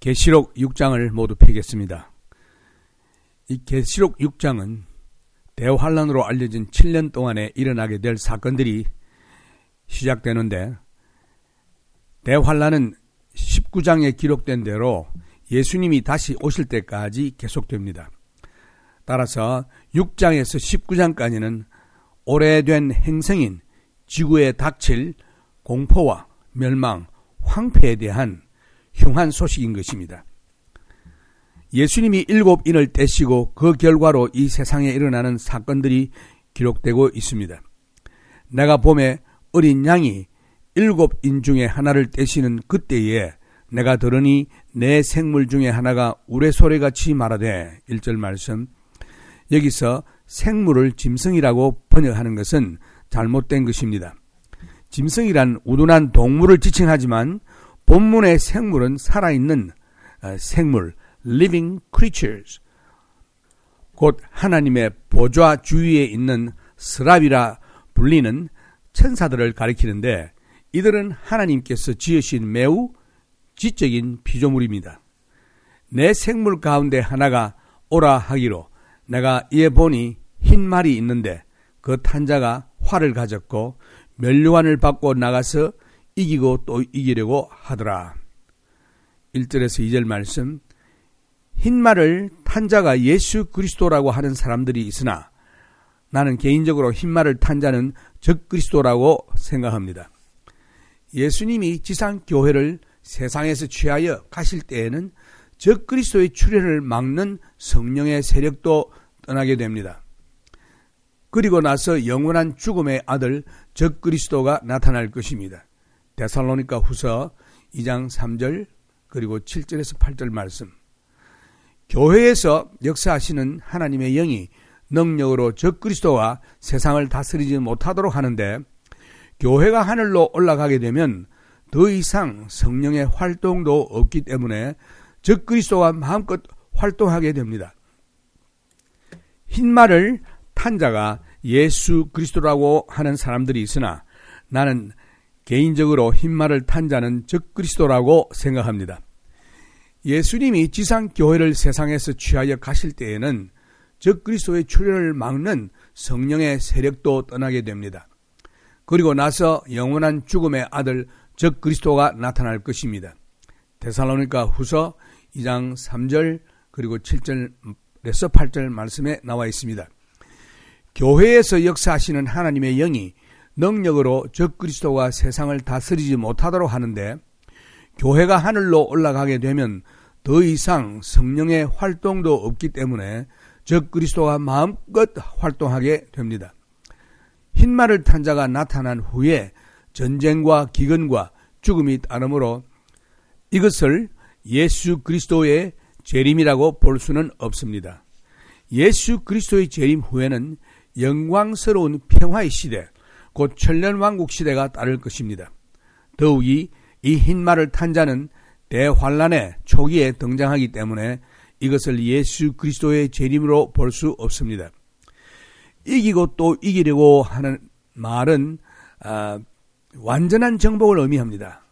계시록 6장을 모두 펴겠습니다. 이 계시록 6장은 대환란으로 알려진 7년 동안에 일어나게 될 사건들이 시작되는데, 대환란은 19장에 기록된 대로 예수님이 다시 오실 때까지 계속됩니다. 따라서 6장에서 19장까지는 오래된 행성인 지구에 닥칠 공포와 멸망, 황폐에 대한 흉한 소식인 것입니다. 예수님이 7인을 떼시고 그 결과로 이 세상에 일어나는 사건들이 기록되고 있습니다. 내가 봄에 어린 양이 7인 중에 하나를 떼시는 그때에 내가 들으니 내 생물 중에 하나가 우레소리같이 말하되, 1절 말씀, 여기서 생물을 짐승이라고 번역하는 것은 잘못된 것입니다. 짐승이란 우둔한 동물을 지칭하지만 본문의 생물은 살아있는 생물, living creatures, 곧 하나님의 보좌 주위에 있는 스랍이라 불리는 천사들을 가리키는데, 이들은 하나님께서 지으신 매우 지적인 피조물입니다. 내 생물 가운데 하나가 오라 하기로 내가 이에 보니 흰 말이 있는데 그 탄자가 활을 가졌고 면류관을 받고 나가서 이기고 또 이기려고 하더라. 1절에서 2절 말씀, 흰 말을 탄자가 예수 그리스도라고 하는 사람들이 있으나 나는 개인적으로 흰 말을 탄자는 적그리스도라고 생각합니다. 예수님이 지상교회를 세상에서 취하여 가실 때에는 적그리스도의 출현을 막는 성령의 세력도 떠나게 됩니다. 그리고 나서 영원한 죽음의 아들 적그리스도가 나타날 것입니다. 데살로니가 후서 2장 3절 그리고 7절에서 8절 말씀, 교회에서 역사하시는 하나님의 영이 능력으로 적그리스도가 세상을 다스리지 못하도록 하는데, 교회가 하늘로 올라가게 되면 더 이상 성령의 활동도 없기 때문에 적그리스도가 마음껏 활동하게 됩니다. 흰말을 탄 자가 예수 그리스도라고 하는 사람들이 있으나 나는 개인적으로 흰말을 탄 자는 적그리스도라고 생각합니다. 예수님이 지상교회를 세상에서 취하여 가실 때에는 적그리스도의 출현을 막는 성령의 세력도 떠나게 됩니다. 그리고 나서 영원한 죽음의 아들 적그리스도가 나타날 것입니다. 데살로니가 후서 2장 3절 그리고 7절에서 8절 말씀에 나와 있습니다. 교회에서 역사하시는 하나님의 영이 능력으로 적그리스도가 세상을 다스리지 못하도록 하는데, 교회가 하늘로 올라가게 되면 더 이상 성령의 활동도 없기 때문에 적그리스도가 마음껏 활동하게 됩니다. 흰말을 탄 자가 나타난 후에 전쟁과 기근과 죽음이 따르므로 이것을 예수 그리스도의 재림이라고 볼 수는 없습니다. 예수 그리스도의 재림 후에는 영광스러운 평화의 시대, 곧 천년왕국 시대가 따를 것입니다. 더욱이 이 흰말을 탄 자는 대환란의 초기에 등장하기 때문에 이것을 예수 그리스도의 재림으로 볼 수 없습니다. 이기고 또 이기려고 하는 말은 완전한 정복을 의미합니다.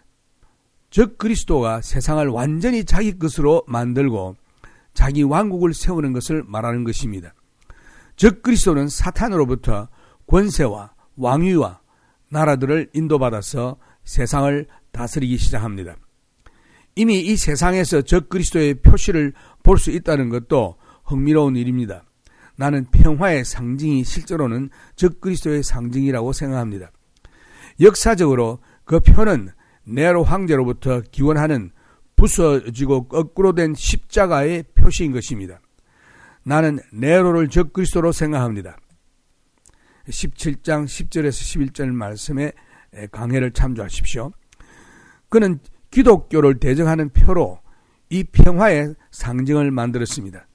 즉 그리스도가 세상을 완전히 자기 것으로 만들고 자기 왕국을 세우는 것을 말하는 것입니다. 즉 그리스도는 사탄으로부터 권세와 왕위와 나라들을 인도받아서 세상을 다스리기 시작합니다. 이미 이 세상에서 적 그리스도의 표시를 볼 수 있다는 것도 흥미로운 일입니다. 나는 평화의 상징이 실제로는 적 그리스도의 상징이라고 생각합니다. 역사적으로 그 표는 네로 황제로부터 기원하는 부서지고 거꾸로 된 십자가의 표시인 것입니다. 나는 네로를 적 그리스도로 생각합니다. 17장 10절에서 11절 말씀에 강해를 참조하십시오. 그는 기독교를 대적하는 표로 이 평화의 상징을 만들었습니다.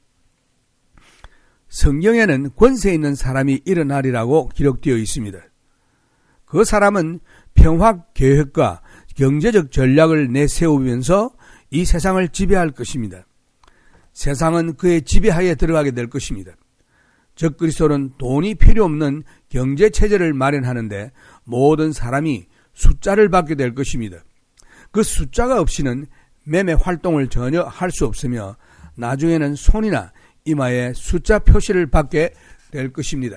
성경에는 권세 있는 사람이 일어나리라고 기록되어 있습니다. 그 사람은 평화 계획과 경제적 전략을 내세우면서 이 세상을 지배할 것입니다. 세상은 그의 지배하에 들어가게 될 것입니다. 적 그리스도는 돈이 필요 없는 경제체제를 마련하는데 모든 사람이 숫자를 받게 될 것입니다. 그 숫자가 없이는 매매 활동을 전혀 할 수 없으며 나중에는 손이나 이마에 숫자 표시를 받게 될 것입니다.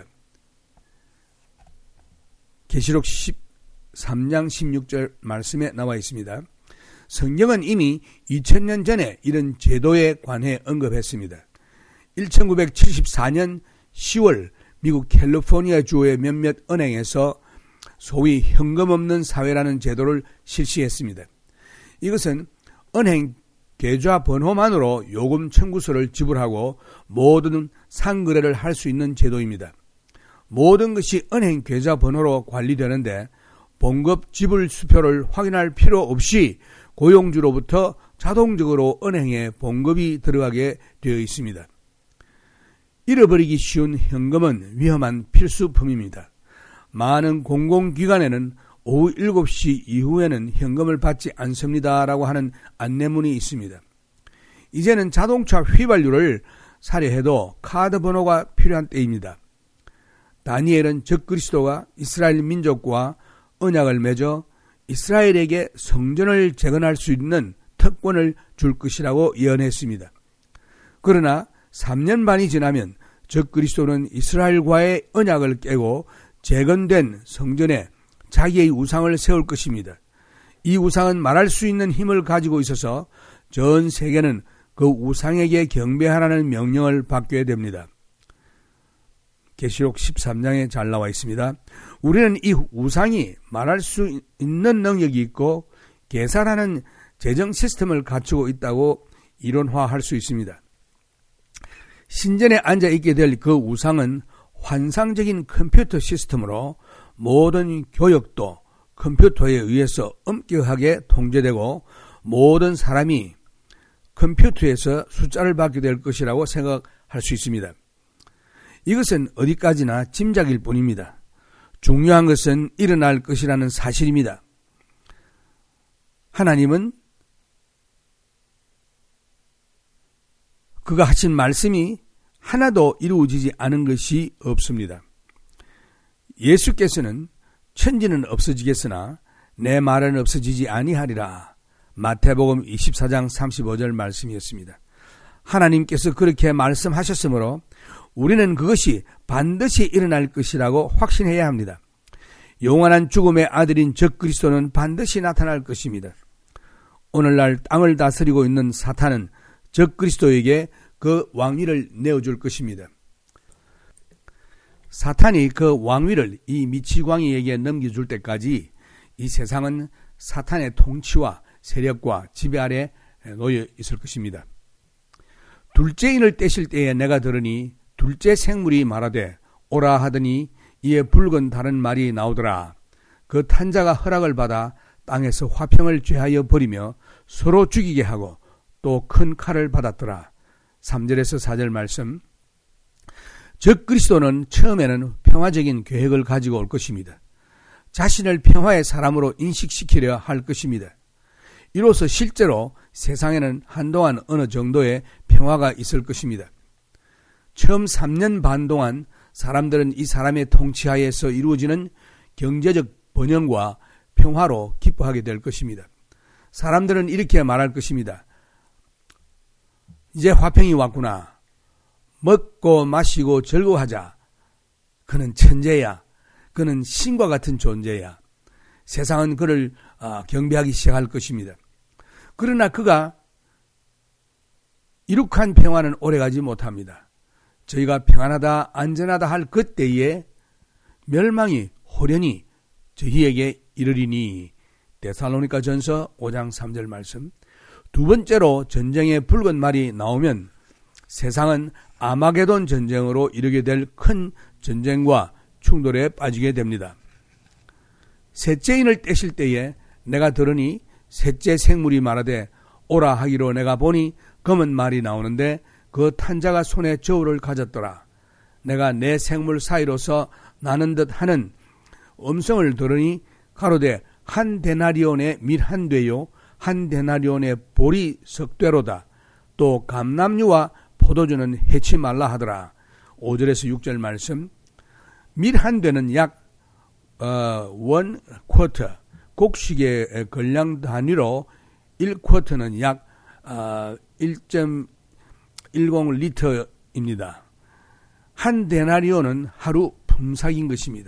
계시록 13장 16절 말씀에 나와 있습니다. 성경은 이미 2000년 전에 이런 제도에 관해 언급했습니다. 1974년 10월 미국 캘리포니아 주의 몇몇 은행에서 소위 현금 없는 사회라는 제도를 실시했습니다. 이것은 은행 계좌 번호만으로 요금 청구서를 지불하고 모든 상거래를 할 수 있는 제도입니다. 모든 것이 은행 계좌 번호로 관리되는데 봉급 지불 수표를 확인할 필요 없이 고용주로부터 자동적으로 은행에 봉급이 들어가게 되어 있습니다. 잃어버리기 쉬운 현금은 위험한 필수품입니다. 많은 공공기관에는 오후 7시 이후에는 현금을 받지 않습니다라고 하는 안내문이 있습니다. 이제는 자동차 휘발유를 사려 해도 카드 번호가 필요한 때입니다. 다니엘은 적그리스도가 이스라엘 민족과 언약을 맺어 이스라엘에게 성전을 재건할 수 있는 특권을 줄 것이라고 예언했습니다. 그러나 3년 반이 지나면 적그리스도는 이스라엘과의 언약을 깨고 재건된 성전에 자기의 우상을 세울 것입니다. 이 우상은 말할 수 있는 힘을 가지고 있어서 전 세계는 그 우상에게 경배하라는 명령을 받게 됩니다. 계시록 13장에 잘 나와 있습니다. 우리는 이 우상이 말할 수 있는 능력이 있고 계산하는 재정 시스템을 갖추고 있다고 이론화할 수 있습니다. 신전에 앉아 있게 될 그 우상은 환상적인 컴퓨터 시스템으로 모든 교역도 컴퓨터에 의해서 엄격하게 통제되고 모든 사람이 컴퓨터에서 숫자를 받게 될 것이라고 생각할 수 있습니다. 이것은 어디까지나 짐작일 뿐입니다. 중요한 것은 일어날 것이라는 사실입니다. 하나님은 그가 하신 말씀이 하나도 이루어지지 않은 것이 없습니다. 예수께서는 천지는 없어지겠으나 내 말은 없어지지 아니하리라. 마태복음 24장 35절 말씀이었습니다. 하나님께서 그렇게 말씀하셨으므로 우리는 그것이 반드시 일어날 것이라고 확신해야 합니다. 영원한 죽음의 아들인 적그리스도는 반드시 나타날 것입니다. 오늘날 땅을 다스리고 있는 사탄은 적그리스도에게 그 왕위를 내어줄 것입니다. 사탄이 그 왕위를 이 미치광이에게 넘겨줄 때까지 이 세상은 사탄의 통치와 세력과 지배 아래 놓여 있을 것입니다. 둘째인을 떼실 때에 내가 들으니 둘째 생물이 말하되 오라 하더니 이에 붉은 다른 말이 나오더라. 그 탄자가 허락을 받아 땅에서 화평을 죄하여 버리며 서로 죽이게 하고 또 큰 칼을 받았더라. 3절에서 4절 말씀. 적그리스도는 처음에는 평화적인 계획을 가지고 올 것입니다. 자신을 평화의 사람으로 인식시키려 할 것입니다. 이로써 실제로 세상에는 한동안 어느 정도의 평화가 있을 것입니다. 처음 3년 반 동안 사람들은 이 사람의 통치하에서 이루어지는 경제적 번영과 평화로 기뻐하게 될 것입니다. 사람들은 이렇게 말할 것입니다. 이제 화평이 왔구나. 먹고 마시고 즐거워하자. 그는 천재야. 그는 신과 같은 존재야. 세상은 그를 경배하기 시작할 것입니다. 그러나 그가 이룩한 평화는 오래가지 못합니다. 저희가 평안하다 안전하다 할 그때에 멸망이 호련히 저희에게 이르리니. 데살로니가 전서 5장 3절 말씀. 두 번째로 전쟁의 붉은 말이 나오면 세상은 아마게돈 전쟁으로 이르게 될 큰 전쟁과 충돌에 빠지게 됩니다. 셋째인을 떼실 때에 내가 들으니 셋째 생물이 말하되 오라 하기로 내가 보니 검은 말이 나오는데 그 탄자가 손에 저울을 가졌더라. 내가 내 생물 사이로서 나는 듯 하는 음성을 들으니 가로되 한 데나리온의 밀 한 되요 한 데나리온의 보리 석되로다. 또 감람류와 포도주는 해치 말라 하더라. 5절에서 6절 말씀. 밀 한 되는 약 원 쿼터 곡식의 걸량 단위로 1쿼터는 약 1.10리터입니다. 한 데나리온은 하루 품삯인 것입니다.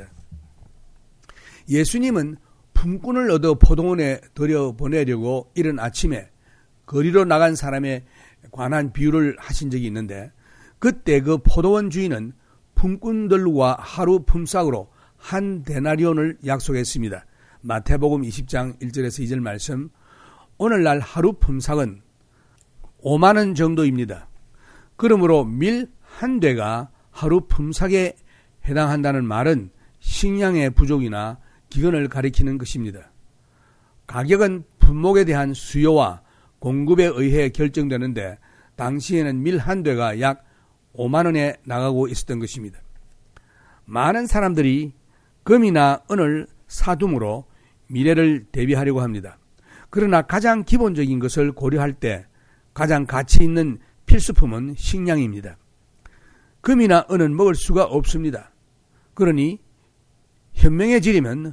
예수님은 품꾼을 얻어 포도원에 들여보내려고 이른 아침에 거리로 나간 사람에 관한 비유를 하신 적이 있는데, 그때 그 포도원 주인은 품꾼들과 하루 품삯으로 한 데나리온을 약속했습니다. 마태복음 20장 1절에서 2절 말씀, 오늘날 하루 품삯은 5만 원 정도입니다. 그러므로 밀 한 대가 하루 품삯에 해당한다는 말은 식량의 부족이나 기근을 가리키는 것입니다. 가격은 품목에 대한 수요와 공급에 의해 결정되는데, 당시에는 밀 한 대가 약 5만 원에 나가고 있었던 것입니다. 많은 사람들이 금이나 은을 사둠으로 미래를 대비하려고 합니다. 그러나 가장 기본적인 것을 고려할 때 가장 가치 있는 필수품은 식량입니다. 금이나 은은 먹을 수가 없습니다. 그러니 현명해지려면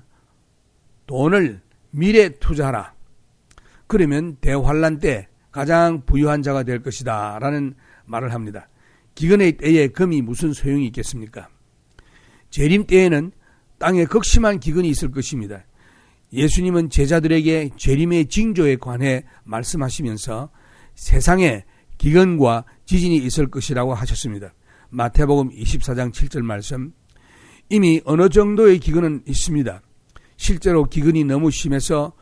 돈을 미래에 투자하라. 그러면 대환란 때 가장 부유한 자가 될 것이다 라는 말을 합니다. 기근의 때에 금이 무슨 소용이 있겠습니까? 재림 때에는 땅에 극심한 기근이 있을 것입니다. 예수님은 제자들에게 재림의 징조에 관해 말씀하시면서 세상에 기근과 지진이 있을 것이라고 하셨습니다. 마태복음 24장 7절 말씀, 이미 어느 정도의 기근은 있습니다. 실제로 기근이 너무 심해서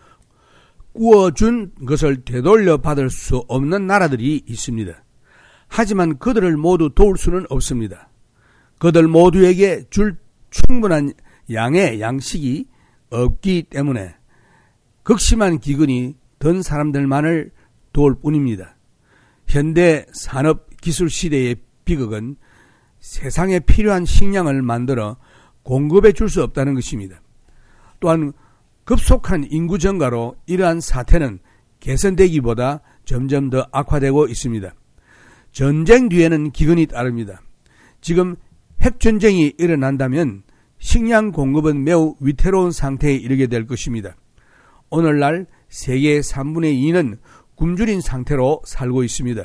구워준 것을 되돌려 받을 수 없는 나라들이 있습니다. 하지만 그들을 모두 도울 수는 없습니다. 그들 모두에게 줄 충분한 양의 양식이 없기 때문에 극심한 기근이 든 사람들만을 도울 뿐입니다. 현대 산업 기술 시대의 비극은 세상에 필요한 식량을 만들어 공급해 줄 수 없다는 것입니다. 또한 급속한 인구 증가로 이러한 사태는 개선되기보다 점점 더 악화되고 있습니다. 전쟁 뒤에는 기근이 따릅니다. 지금 핵전쟁이 일어난다면 식량 공급은 매우 위태로운 상태에 이르게 될 것입니다. 오늘날 세계의 3분의 2는 굶주린 상태로 살고 있습니다.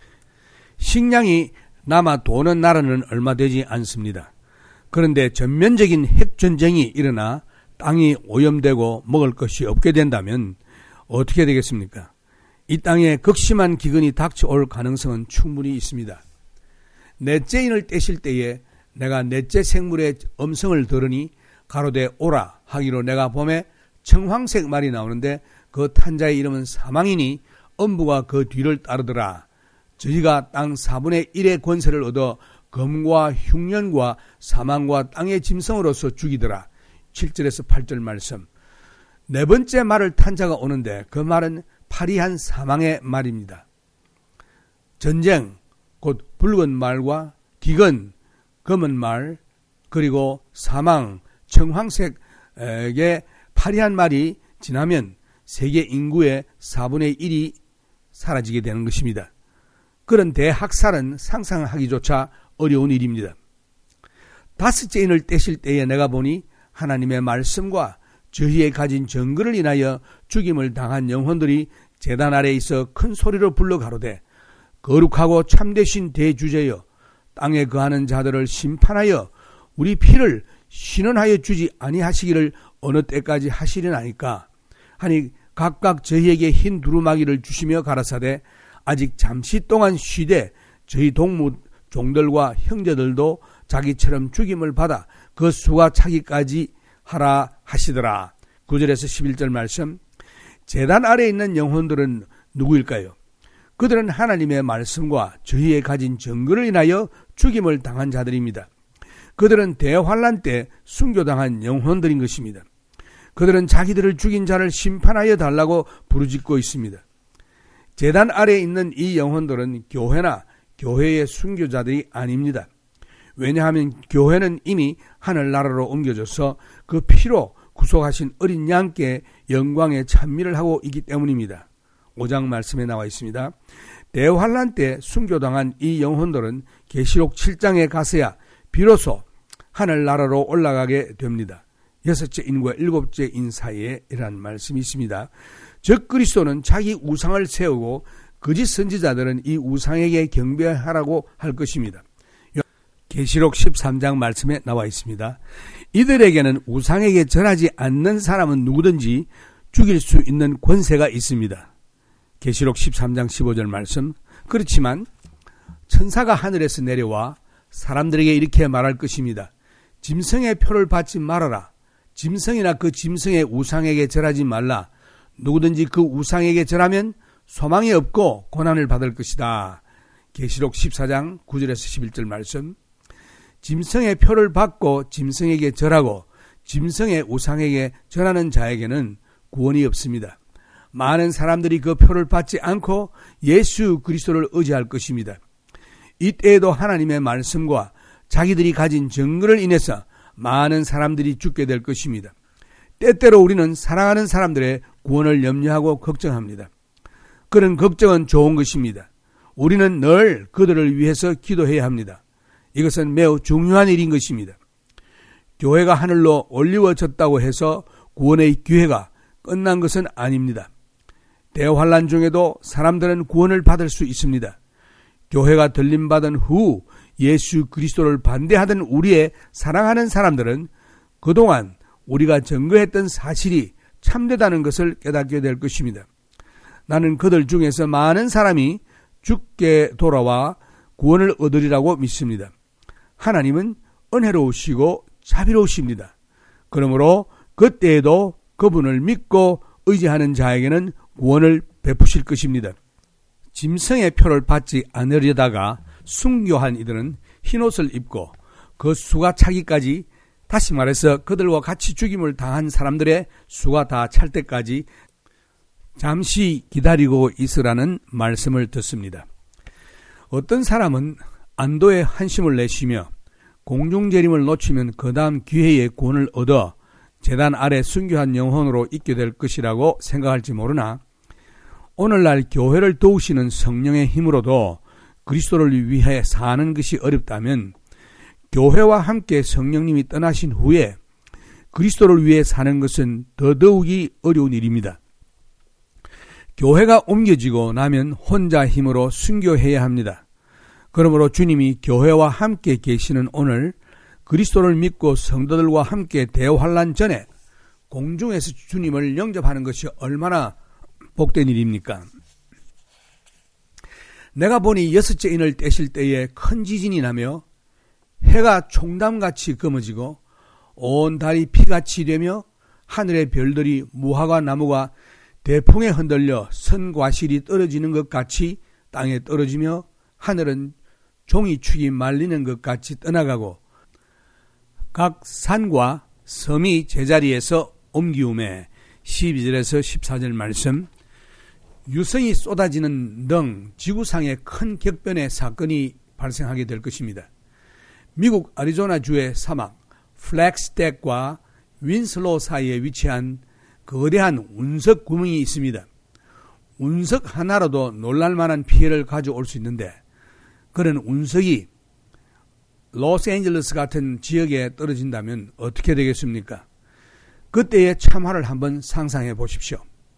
식량이 남아 도는 나라는 얼마 되지 않습니다. 그런데 전면적인 핵전쟁이 일어나 땅이 오염되고 먹을 것이 없게 된다면 어떻게 되겠습니까? 이 땅에 극심한 기근이 닥쳐올 가능성은 충분히 있습니다. 넷째 인을 떼실 때에 내가 넷째 생물의 음성을 들으니 가로되 오라 하기로 내가 봄에 청황색 말이 나오는데 그 탄자의 이름은 사망이니 엄부가 그 뒤를 따르더라. 저희가 땅 4분의 1의 권세를 얻어 검과 흉년과 사망과 땅의 짐승으로서 죽이더라. 7절에서 8절 말씀. 네 번째 말을 탄 자가 오는데 그 말은 파리한 사망의 말입니다. 전쟁, 곧 붉은 말과 기근, 검은 말, 그리고 사망, 청황색의 파리한 말이 지나면 세계 인구의 4분의 1이 사라지게 되는 것입니다. 그런 대학살은 상상하기조차 어려운 일입니다. 다섯째 인을 떼실 때에 내가 보니 하나님의 말씀과 저희의 가진 증거를 인하여 죽임을 당한 영혼들이 제단 아래에 있어 큰 소리로 불러 가로되 거룩하고 참되신 대주제여 땅에 거하는 자들을 심판하여 우리 피를 신원하여 주지 아니하시기를 어느 때까지 하시려나이까 하니 각각 저희에게 흰 두루마기를 주시며 가라사대 아직 잠시 동안 쉬되 저희 동무 종들과 형제들도 자기처럼 죽임을 받아 그 수가 차기까지 하라 하시더라. 9절에서 11절 말씀. 제단 아래에 있는 영혼들은 누구일까요? 그들은 하나님의 말씀과 저희의 가진 증거를 인하여 죽임을 당한 자들입니다. 그들은 대환란 때 순교당한 영혼들인 것입니다. 그들은 자기들을 죽인 자를 심판하여 달라고 부르짖고 있습니다. 제단 아래에 있는 이 영혼들은 교회나 교회의 순교자들이 아닙니다. 왜냐하면 교회는 이미 하늘나라로 옮겨져서 그 피로 구속하신 어린 양께 영광의 찬미를 하고 있기 때문입니다. 5장 말씀에 나와 있습니다. 대환란 때 순교당한 이 영혼들은 계시록 7장에 가서야 비로소 하늘나라로 올라가게 됩니다. 여섯째 인과 일곱째 인 사이에 이란 말씀이 있습니다. 즉 그리스도는 자기 우상을 세우고 거짓 선지자들은 이 우상에게 경배하라고 할 것입니다. 계시록 13장 말씀에 나와 있습니다. 이들에게는 우상에게 절하지 않는 사람은 누구든지 죽일 수 있는 권세가 있습니다. 계시록 13장 15절 말씀. 그렇지만 천사가 하늘에서 내려와 사람들에게 이렇게 말할 것입니다. 짐승의 표를 받지 말아라. 짐승이나 그 짐승의 우상에게 절하지 말라. 누구든지 그 우상에게 절하면 소망이 없고 고난을 받을 것이다. 계시록 14장 9절에서 11절 말씀. 짐승의 표를 받고 짐승에게 절하고 짐승의 우상에게 절하는 자에게는 구원이 없습니다. 많은 사람들이 그 표를 받지 않고 예수 그리스도를 의지할 것입니다. 이때에도 하나님의 말씀과 자기들이 가진 증거를 인해서 많은 사람들이 죽게 될 것입니다. 때때로 우리는 사랑하는 사람들의 구원을 염려하고 걱정합니다. 그런 걱정은 좋은 것입니다. 우리는 늘 그들을 위해서 기도해야 합니다. 이것은 매우 중요한 일인 것입니다. 교회가 하늘로 올리워졌다고 해서 구원의 기회가 끝난 것은 아닙니다. 대환란 중에도 사람들은 구원을 받을 수 있습니다. 교회가 들림받은 후 예수 그리스도를 반대하던 우리의 사랑하는 사람들은 그동안 우리가 증거했던 사실이 참되다는 것을 깨닫게 될 것입니다. 나는 그들 중에서 많은 사람이 죽게 돌아와 구원을 얻으리라고 믿습니다. 하나님은 은혜로우시고 자비로우십니다. 그러므로 그때에도 그분을 믿고 의지하는 자에게는 구원을 베푸실 것입니다. 짐승의 표를 받지 않으려다가 순교한 이들은 흰옷을 입고 그 수가 차기까지, 다시 말해서 그들과 같이 죽임을 당한 사람들의 수가 다 찰 때까지 잠시 기다리고 있으라는 말씀을 듣습니다. 어떤 사람은 안도에 한심을 내쉬며 공중재림을 놓치면 그 다음 기회에 구원을 얻어 제단 아래 순교한 영혼으로 있게 될 것이라고 생각할지 모르나, 오늘날 교회를 도우시는 성령의 힘으로도 그리스도를 위해 사는 것이 어렵다면 교회와 함께 성령님이 떠나신 후에 그리스도를 위해 사는 것은 더더욱이 어려운 일입니다. 교회가 옮겨지고 나면 혼자 힘으로 순교해야 합니다. 그러므로 주님이 교회와 함께 계시는 오늘 그리스도를 믿고 성도들과 함께 대환란 전에 공중에서 주님을 영접하는 것이 얼마나 복된 일입니까? 내가 보니 6째 인을 떼실 때에 큰 지진이 나며 해가 총담같이 검어지고 온 달이 피같이 되며 하늘의 별들이 무화과 나무가 대풍에 흔들려 선과실이 떨어지는 것 같이 땅에 떨어지며 하늘은 종이축이 말리는 것 같이 떠나가고 각 산과 섬이 제자리에서 옮기움에 12절에서 14절 말씀. 유성이 쏟아지는 등 지구상의 큰 격변의 사건이 발생하게 될 것입니다. 미국 애리조나주의 사막 플렉스텍과 윈슬로 사이에 위치한 거대한 운석 구멍이 있습니다. 운석 하나로도 놀랄만한 피해를 가져올 수 있는데, 그런 운석이 로스앤젤레스 같은 지역에 떨어진다면 어떻게 되겠습니까? 그때의 참화를 한번 상상해 보십시오.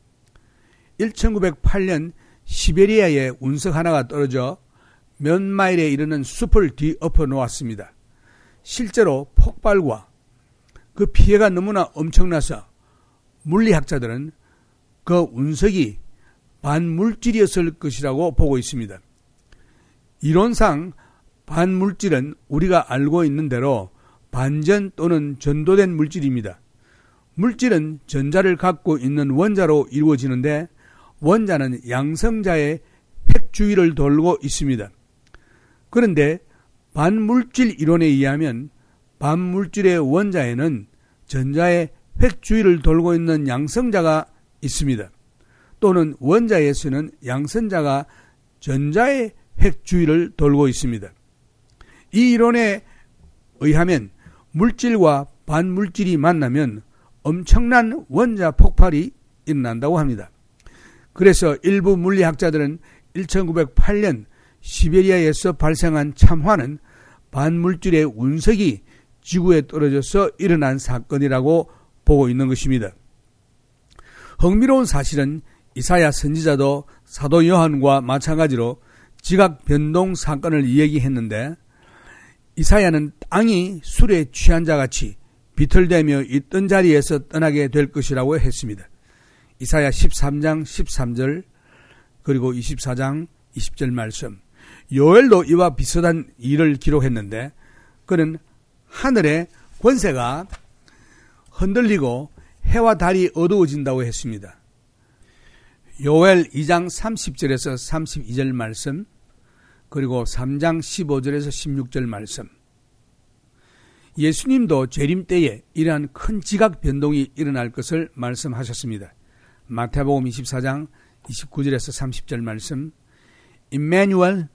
1908년 시베리아에 운석 하나가 떨어져 몇 마일에 이르는 숲을 뒤엎어 놓았습니다. 실제로 폭발과 그 피해가 너무나 엄청나서 물리학자들은 그 운석이 반물질이었을 것이라고 보고 있습니다. 이론상 반물질은 우리가 알고 있는 대로 반전 또는 전도된 물질입니다. 물질은 전자를 갖고 있는 원자로 이루어지는데 원자는 양성자의 핵 주위를 돌고 있습니다. 그런데 반물질 이론에 의하면 반물질의 원자에는 전자의 핵 주위를 돌고 있는 양성자가 있습니다. 또는 원자에서는 양성자가 전자의 핵 주위를 돌고 있습니다. 이 이론에 의하면 물질과 반물질이 만나면 엄청난 원자 폭발이 일어난다고 합니다. 그래서 일부 물리학자들은 1908년 시베리아에서 발생한 참화는 반물질의 운석이 지구에 떨어져서 일어난 사건이라고 보고 있는 것입니다. 흥미로운 사실은 이사야 선지자도 사도 요한과 마찬가지로 지각 변동 사건을 이야기했는데 이사야는 땅이 술에 취한 자같이 비틀대며 있던 자리에서 떠나게 될 것이라고 했습니다. 이사야 13장 13절 그리고 24장 20절 말씀. 요엘도 이와 비슷한 일을 기록했는데 그는 하늘의 권세가 흔들리고 해와 달이 어두워진다고 했습니다. 요엘 2장 30절에서 32절 말씀 그리고 3장 15절에서 16절 말씀. 예수님도 재림 때에 이러한 큰 지각 변동이 일어날 것을 말씀하셨습니다. 마태복음 24장 29절에서 30절 말씀. 임마누엘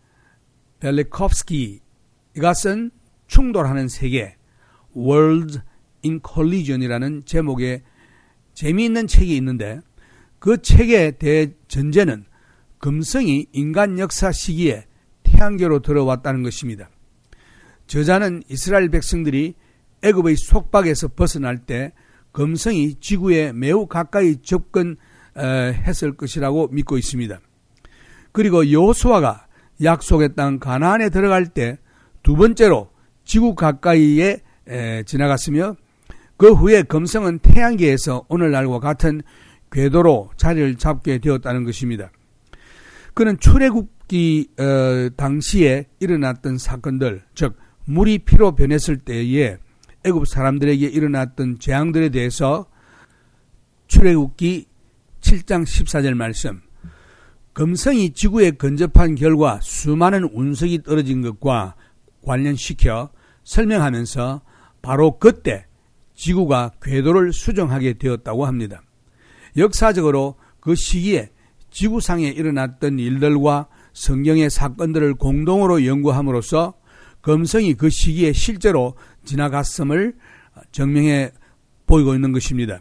벨리콥스키 이것은 충돌하는 세계 World in Collision이라는 제목의 재미있는 책이 있는데 그 책의 대전제는 금성이 인간 역사 시기에 태양계로 들어왔다는 것입니다. 저자는 이스라엘 백성들이 애굽의 속박에서 벗어날 때 금성이 지구에 매우 가까이 접근했을 것이라고 믿고 있습니다. 그리고 여호수아가 약속의 땅 가나안에 들어갈 때 두 번째로 지구 가까이에 지나갔으며 그 후에 금성은 태양계에서 오늘날과 같은 궤도로 자리를 잡게 되었다는 것입니다. 그는 출애굽기 당시에 일어났던 사건들, 즉 물이 피로 변했을 때에 애굽 사람들에게 일어났던 재앙들에 대해서 출애굽기 7장 14절 말씀. 금성이 지구에 근접한 결과 수많은 운석이 떨어진 것과 관련시켜 설명하면서 바로 그때 지구가 궤도를 수정하게 되었다고 합니다. 역사적으로 그 시기에 지구상에 일어났던 일들과 성경의 사건들을 공동으로 연구함으로써 금성이 그 시기에 실제로 지나갔음을 증명해 보이고 있는 것입니다.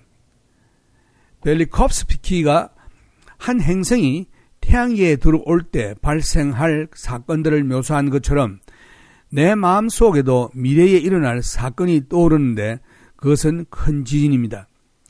벨리콥스키가 한 행성이 태양계에 들어올 때 발생할 사건들을 묘사한 것처럼 내 마음속에도 미래에 일어날 사건이 떠오르는데 그것은 큰 지진입니다.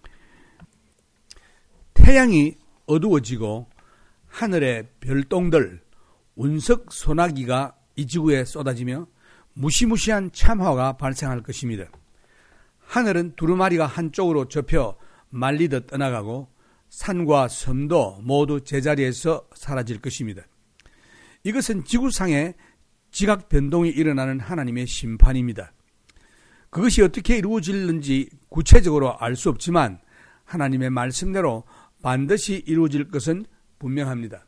태양이 어두워지고 하늘의 별똥들, 운석 소나기가 이 지구에 쏟아지며 무시무시한 참화가 발생할 것입니다. 하늘은 두루마리가 한쪽으로 접혀 말리듯 떠나가고 산과 섬도 모두 제자리에서 사라질 것입니다. 이것은 지구상에 지각 변동이 일어나는 하나님의 심판입니다. 그것이 어떻게 이루어질는지 구체적으로 알 수 없지만 하나님의 말씀대로 반드시 이루어질 것은 분명합니다.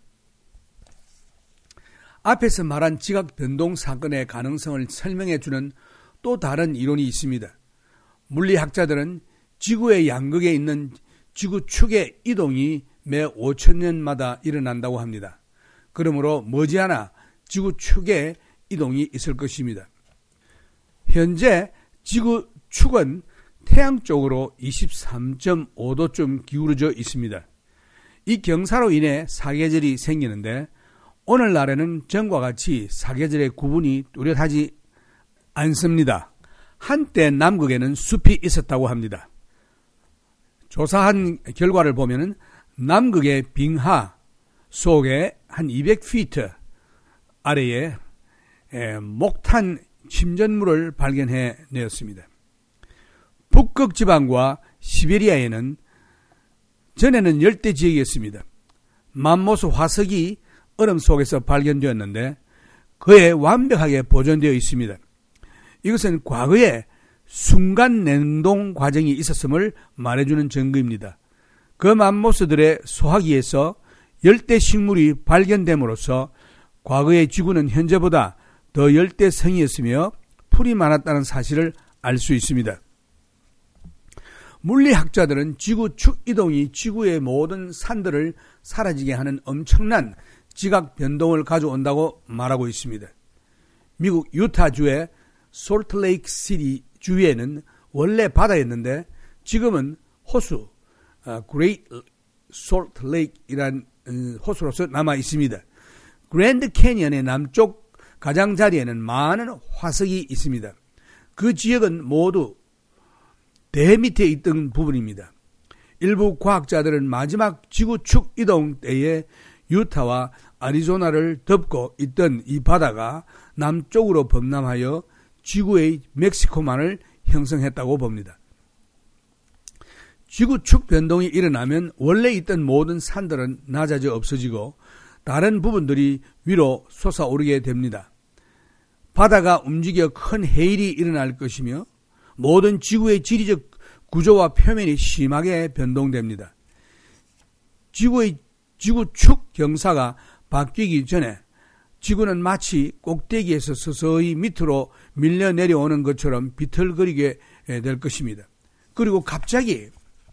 앞에서 말한 지각 변동 사건의 가능성을 설명해 주는 또 다른 이론이 있습니다. 물리학자들은 지구의 양극에 있는 지구축의 이동이 매 5,000년마다 일어난다고 합니다. 그러므로 머지않아 지구축의 이동이 있을 것입니다. 현재 지구축은 태양 쪽으로 23.5도쯤 기울어져 있습니다. 이 경사로 인해 사계절이 생기는데 오늘날에는 전과 같이 사계절의 구분이 뚜렷하지 않습니다. 한때 남극에는 숲이 있었다고 합니다. 조사한 결과를 보면 남극의 빙하 속에 한 200피트 아래에 목탄 침전물을 발견해내었습니다. 북극 지방과 시베리아에는 전에는 열대 지역이었습니다. 맘모스 화석이 얼음 속에서 발견되었는데 그에 완벽하게 보존되어 있습니다. 이것은 과거에 순간 냉동 과정이 있었음을 말해주는 증거입니다. 그 맘모스들의 소화기에서 열대 식물이 발견됨으로써 과거의 지구는 현재보다 더 열대성이었으며 풀이 많았다는 사실을 알 수 있습니다. 물리학자들은 지구축 이동이 지구의 모든 산들을 사라지게 하는 엄청난 지각 변동을 가져온다고 말하고 있습니다. 미국 유타주의 솔트레이크 시티 주위에는 원래 바다였는데 지금은 호수, 그레이트 솔트레이크이란 호수로서 남아 있습니다. 그랜드 캐니언의 남쪽 가장자리에는 많은 화석이 있습니다. 그 지역은 모두 대 밑에 있던 부분입니다. 일부 과학자들은 마지막 지구축 이동 때에 유타와 아리조나를 덮고 있던 이 바다가 남쪽으로 범람하여 지구의 멕시코만을 형성했다고 봅니다. 지구축 변동이 일어나면 원래 있던 모든 산들은 낮아져 없어지고 다른 부분들이 위로 솟아오르게 됩니다. 바다가 움직여 큰 해일이 일어날 것이며 모든 지구의 지리적 구조와 표면이 심하게 변동됩니다. 지구의 지구축 경사가 바뀌기 전에 지구는 마치 꼭대기에서 서서히 밑으로 밀려 내려오는 것처럼 비틀거리게 될 것입니다. 그리고 갑자기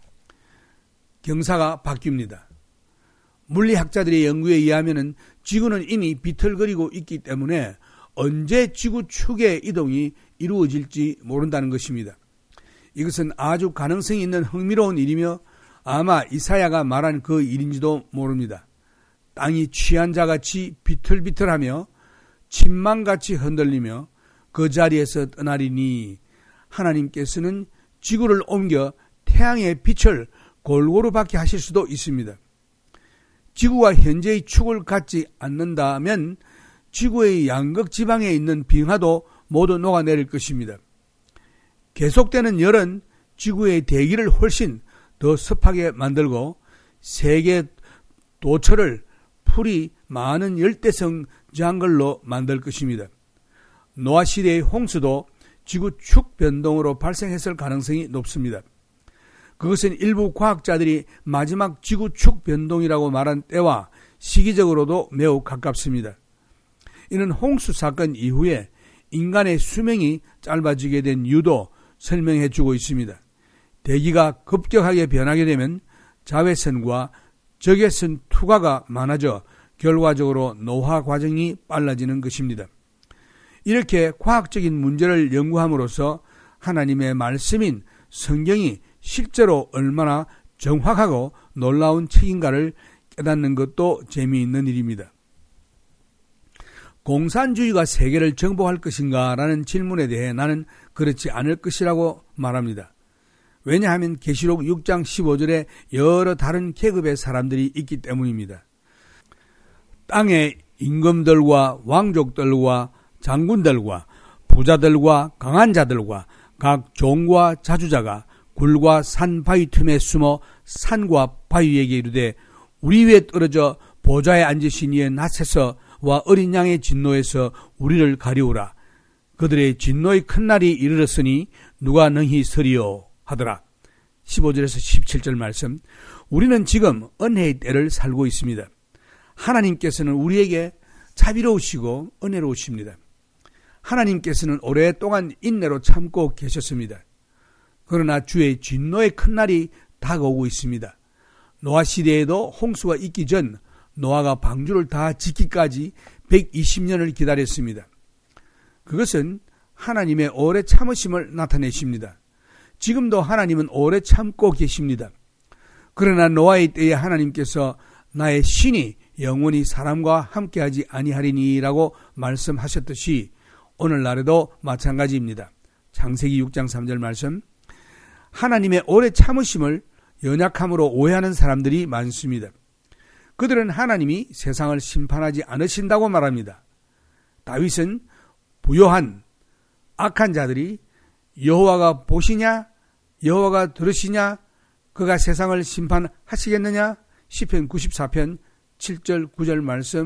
경사가 바뀝니다. 물리학자들의 연구에 의하면 지구는 이미 비틀거리고 있기 때문에 언제 지구축의 이동이 이루어질지 모른다는 것입니다. 이것은 아주 가능성이 있는 흥미로운 일이며 아마 이사야가 말한 그 일인지도 모릅니다. 땅이 취한 자같이 비틀비틀하며 침망같이 흔들리며 그 자리에서 떠나리니 하나님께서는 지구를 옮겨 태양의 빛을 골고루 받게 하실 수도 있습니다. 지구가 현재의 축을 갖지 않는다면 지구의 양극 지방에 있는 빙하도 모두 녹아내릴 것입니다. 계속되는 열은 지구의 대기를 훨씬 더 습하게 만들고 세계 도처를 풀이 많은 열대성 장글로 만들 것입니다. 노아 시대의 홍수도 지구축 변동으로 발생했을 가능성이 높습니다. 그것은 일부 과학자들이 마지막 지구축 변동이라고 말한 때와 시기적으로도 매우 가깝습니다. 이는 홍수 사건 이후에 인간의 수명이 짧아지게 된 이유도 설명해 주고 있습니다. 대기가 급격하게 변하게 되면 자외선과 적외선 투과가 많아져 결과적으로 노화 과정이 빨라지는 것입니다. 이렇게 과학적인 문제를 연구함으로써 하나님의 말씀인 성경이 실제로 얼마나 정확하고 놀라운 책인가를 깨닫는 것도 재미있는 일입니다. 공산주의가 세계를 정복할 것인가 라는 질문에 대해 나는 그렇지 않을 것이라고 말합니다. 왜냐하면 계시록 6장 15절에 여러 다른 계급의 사람들이 있기 때문입니다. 땅의 임금들과 왕족들과 장군들과 부자들과 강한 자들과 각 종과 자주자가 굴과 산 바위 틈에 숨어 산과 바위에게 이르되 우리 위에 떨어져 보좌에 앉으신 이의 낯에서 와 어린 양의 진노에서 우리를 가리우라. 그들의 진노의 큰 날이 이르렀으니 누가 능히 서리요 하더라. 15절에서 17절 말씀. 우리는 지금 은혜의 때를 살고 있습니다. 하나님께서는 우리에게 자비로우시고 은혜로우십니다. 하나님께서는 오랫동안 인내로 참고 계셨습니다. 그러나 주의 진노의 큰 날이 다가오고 있습니다. 노아 시대에도 홍수가 있기 전 노아가 방주를 다 짓기까지 120년을 기다렸습니다. 그것은 하나님의 오래 참으심을 나타내십니다. 지금도 하나님은 오래 참고 계십니다. 그러나 노아의 때에 하나님께서 나의 신이 영원히 사람과 함께하지 아니하리니라고 말씀하셨듯이 오늘날에도 마찬가지입니다. 창세기 6장 3절 말씀. 하나님의 오래 참으심을 연약함으로 오해하는 사람들이 많습니다. 그들은 하나님이 세상을 심판하지 않으신다고 말합니다. 다윗은 부요한 악한 자들이 여호와가 보시냐? 여호와가 들으시냐? 그가 세상을 심판하시겠느냐? 시편 94편 7절 9절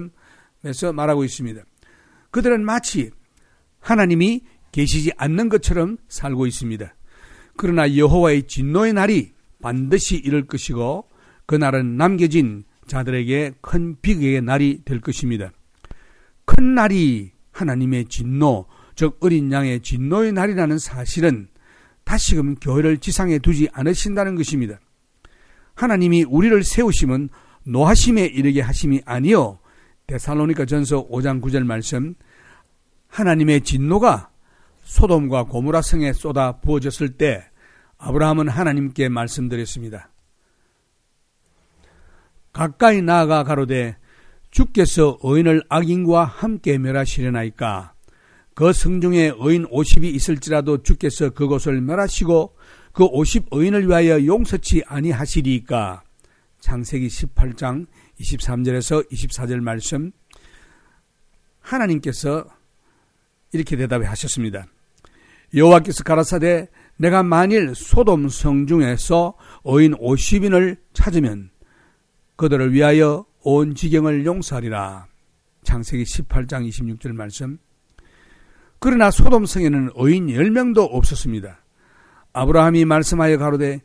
말씀에서 말하고 있습니다. 그들은 마치 하나님이 계시지 않는 것처럼 살고 있습니다. 그러나 여호와의 진노의 날이 반드시 이를 것이고 그 날은 남겨진 자들에게 큰 비극의 날이 될 것입니다. 큰 날이 하나님의 진노, 즉 어린 양의 진노의 날이라는 사실은 다시금 교회를 지상에 두지 않으신다는 것입니다. 하나님이 우리를 세우심은 노하심에 이르게 하심이 아니요. 데살로니가 전서 5장 9절 말씀. 하나님의 진노가 소돔과 고모라 성에 쏟아 부어졌을 때 아브라함은 하나님께 말씀드렸습니다. 가까이 나아가 가로되 주께서 의인을 악인과 함께 멸하시려나이까. 그 성중에 의인 50이 있을지라도 주께서 그곳을 멸하시고 그 50의인을 위하여 용서치 아니하시리이까? 창세기 18장 23절에서 24절 말씀. 하나님께서 이렇게 대답하셨습니다. 여호와께서 가라사대 내가 만일 소돔 성 중에서 의인 50인을 찾으면 그들을 위하여 온 지경을 용서하리라. 창세기 18장 26절 말씀. 그러나 소돔 성에는 의인 10명도 없었습니다. 아브라함이 말씀하여 가로되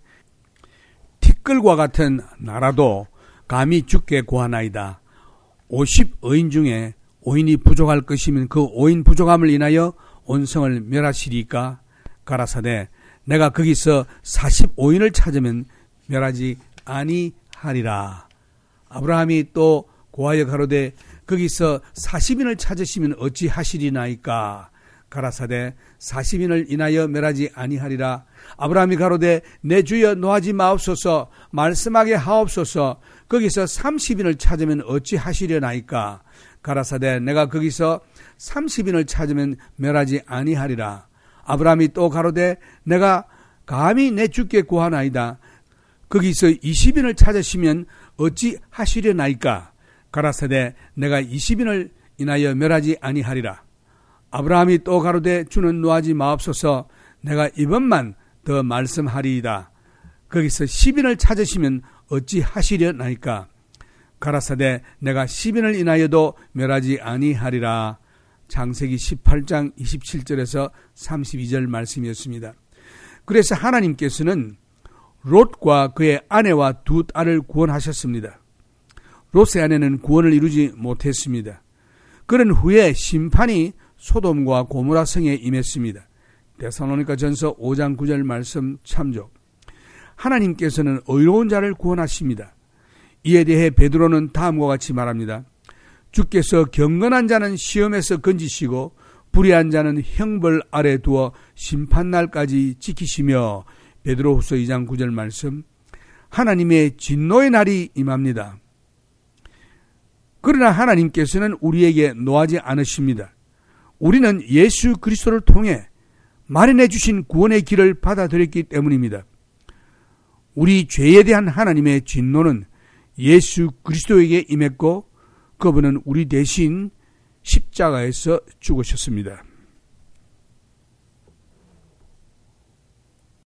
티끌과 같은 나라도 감히 주께 구하나이다. 50의인 중에 5인이 부족할 것이면 그 5인 부족함을 인하여 온 성을 멸하시리까? 가라사대 내가 거기서 45인을 찾으면 멸하지 아니하리라. 아브라함이 또 고하여 가로되 거기서 40인을 찾으시면 어찌 하시리나이까? 가라사대 40인을 인하여 멸하지 아니하리라. 아브라함이 가로되 내 주여 노하지 마옵소서, 말씀하게 하옵소서. 거기서 30인을 찾으면 어찌 하시려나이까? 가라사대 내가 거기서 30인을 찾으면 멸하지 아니하리라. 아브라함이 또 가로되 내가 감히 내 주께 구하나이다. 거기서 20인을 찾으시면 어찌 하시려나이까? 가라사대 내가 20인을 인하여 멸하지 아니하리라. 아브라함이 또 가로되 주는 노하지 마옵소서, 내가 이번만 더 말씀하리이다. 거기서 10인을 찾으시면 어찌 하시려나이까? 가라사대 내가 10인을 인하여도 멸하지 아니하리라. 창세기 18장 27절에서 32절 말씀이었습니다. 그래서 하나님께서는 롯과 그의 아내와 두 딸을 구원하셨습니다. 롯의 아내는 구원을 이루지 못했습니다. 그런 후에 심판이 소돔과 고모라 성에 임했습니다. 데살로니가 전서 5장 9절 말씀 참조. 하나님께서는 의로운 자를 구원하십니다. 이에 대해 베드로는 다음과 같이 말합니다. 주께서 경건한 자는 시험에서 건지시고 불의한 자는 형벌 아래 두어 심판날까지 지키시며. 베드로후서 2장 9절 말씀. 하나님의 진노의 날이 임합니다. 그러나 하나님께서는 우리에게 노하지 않으십니다. 우리는 예수 그리스도를 통해 마련해 주신 구원의 길을 받아들였기 때문입니다. 우리 죄에 대한 하나님의 진노는 예수 그리스도에게 임했고 그분은 우리 대신 십자가에서 죽으셨습니다.